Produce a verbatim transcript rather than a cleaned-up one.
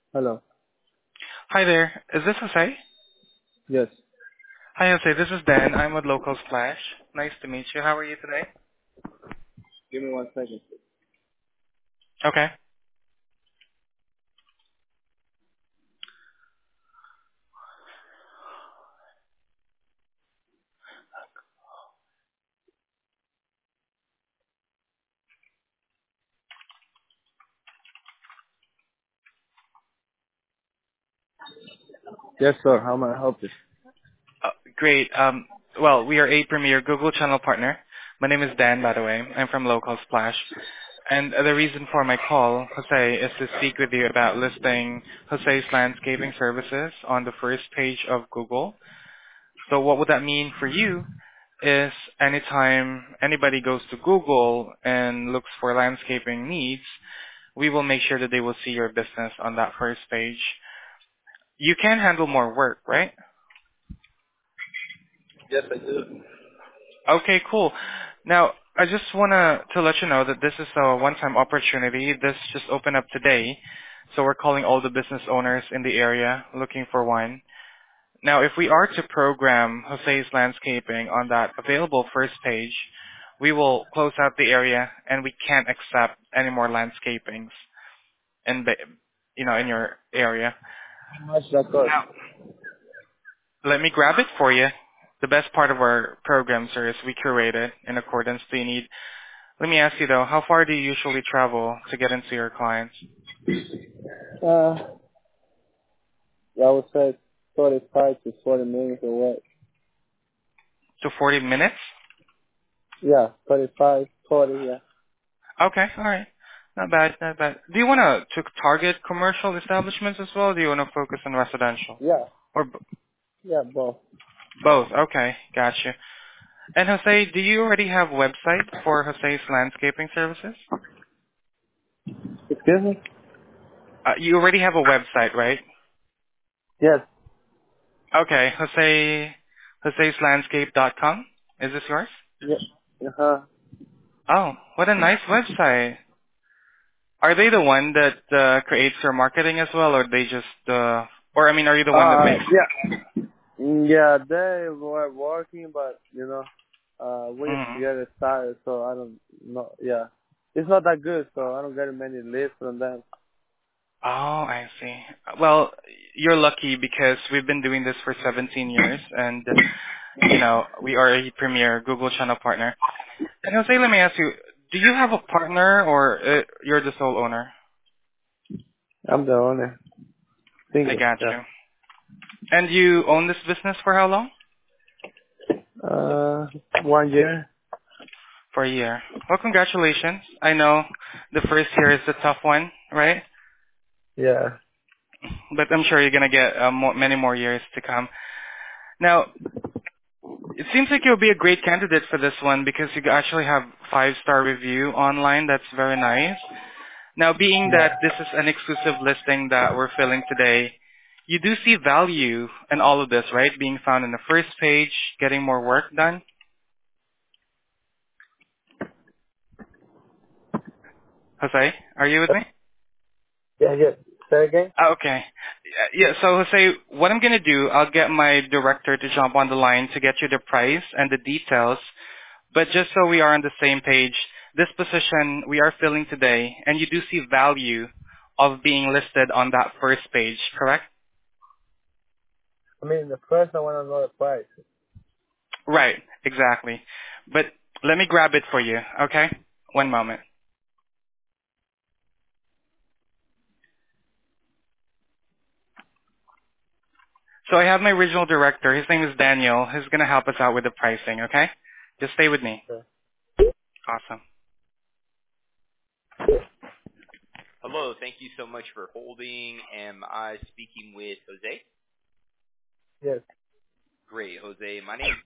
Hello. Hi there. Is this Jose? Yes. Hi, Jose. This is Dan. I'm with Local Splash. Nice to meet you. How are you today? Give me one second. Okay. Yes, sir. How may I help you? Uh, great. Um, well, we are a premier Google channel partner. My name is Dan, by the way. I'm from Local Splash. And uh, the reason for my call, Jose, is to speak with you about listing Jose's landscaping services on the first page of Google. So what would that mean for you is anytime anybody goes to Google and looks for landscaping needs, we will make sure that they will see your business on that first page. You can handle more work, right? Yes, I do. Okay, cool. Now, I just want to to let you know that this is a one-time opportunity. This just opened up today. So we're calling all the business owners in the area looking for one. Now, if we are to program Jose's landscaping on that available first page, we will close out the area and we can't accept any more landscapings in the, you know, in your area. How much that cost? Now, let me grab it for you. The best part of our program, sir, is we curate it in accordance to your need. Let me ask you though, how far do you usually travel to get into your clients? Uh, I would say forty-five to forty minutes away. To forty minutes? Yeah, forty-five, forty. Yeah. Okay, alright. Not bad, not bad. Do you want to to target commercial establishments as well? Or do you want to focus on residential? Yeah. Or b- Yeah, both. both? Okay, gotcha. And Jose, do you already have a website for Jose's landscaping services? Excuse me? Uh, you already have a website, right? Yes. Okay, Jose, Jose's landscape dot com. Is this yours? Yeah. Uh-huh. Oh, what a nice website. Are they the one that uh, creates your marketing as well, or they just, uh, or I mean, are you the one that Uh, makes? yeah. Mm, Yeah, they were working, but, you know, uh, we need to Mhm. get it started, so I don't know. Yeah. It's not that good, so I don't get many leads from them. Oh, I see. Well, you're lucky because we've been doing this for seventeen years, and you know we are a premier Google channel partner. And Jose, let me ask you: do you have a partner, or uh, you're the sole owner? I'm the owner. I Single. got Yeah. you. And you own this business for how long? Uh, one year. For a year. Well, congratulations. I know the first year is the tough one, right? Yeah. But I'm sure you're gonna get uh, more, many more years to come. Now, it seems like you'll be a great candidate for this one because you actually have five-star review online. That's very nice. Now, being Yeah. that this is an exclusive listing that we're filling today, you do see value in all of this, right? Being found in the first page, getting more work done. Jose, are you with me? Yeah, yeah. Say again? Ah, okay. Yeah, so Jose, what I'm going to do, I'll get my director to jump on the line to get you the price and the details. But just so we are on the same page, this position we are filling today, and you do see value of being listed on that first page, correct? I mean, the first I want to know the price. Right, exactly. But let me grab it for you, okay? One moment. So I have my regional director. His name is Daniel. He's going to help us out with the pricing, okay? Just stay with me. Okay. Awesome. Hello. Thank you so much for holding. Am I speaking with Jose? Yes. Great, Jose. My name is